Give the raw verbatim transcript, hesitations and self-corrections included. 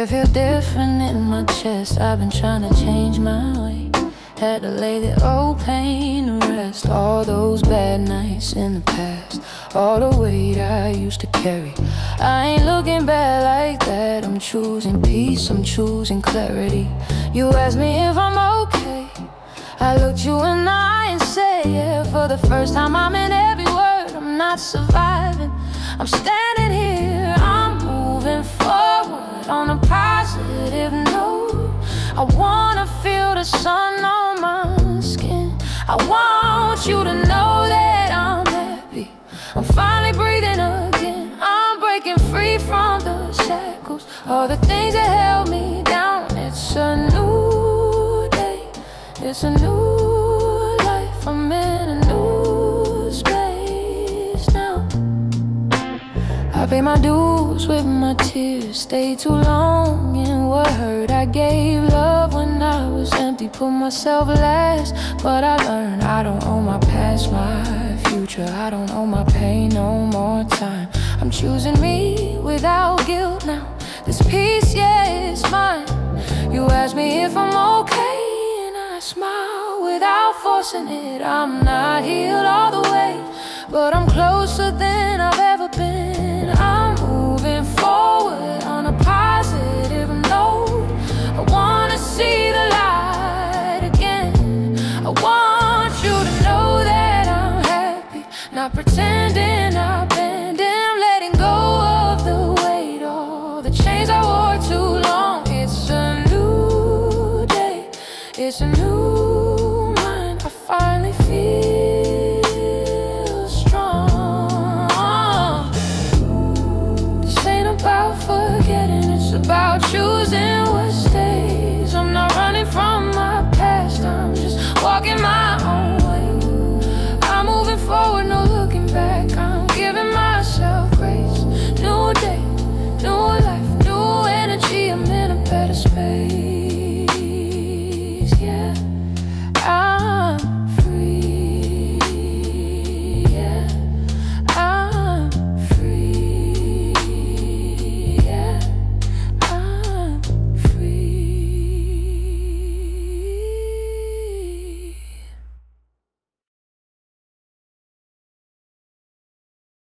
it feel different in my chest. I've been trying to change my way. Had to lay the old pain to rest. All those bad nights in the past, all the weight I used to carry. I ain't looking back like that. I'm choosing peace, I'm choosing clarity. You asked me if I'm okay. I looked you in the eye and said, yeah, for the first time I meant every word. I'm not surviving, I'm standing here. I'm moving forward on a positive note. I wanna feel the sun on my skin. I want you to know that I'm happy. I'm finally breathing again. I'm breaking free from the shackles, all the things that held me down. It's a new day, it's a new life. I'm in a new space now. I pay my dues with my tears. Stayed too long in what hurt. I gave love when I was empty, put myself last. But I learned I don't owe my past, my future. I don't owe my pain no more time. I'm choosing me without guilt now. This peace, yeah, it's mine. You asked me if I'm okay, and I smile without forcing it. I'm not healed all the way, but I'm closer than I've ever been. I'm moving forward on a positive note. I wanna see the light again. I want you to know that I'm happy, not pretend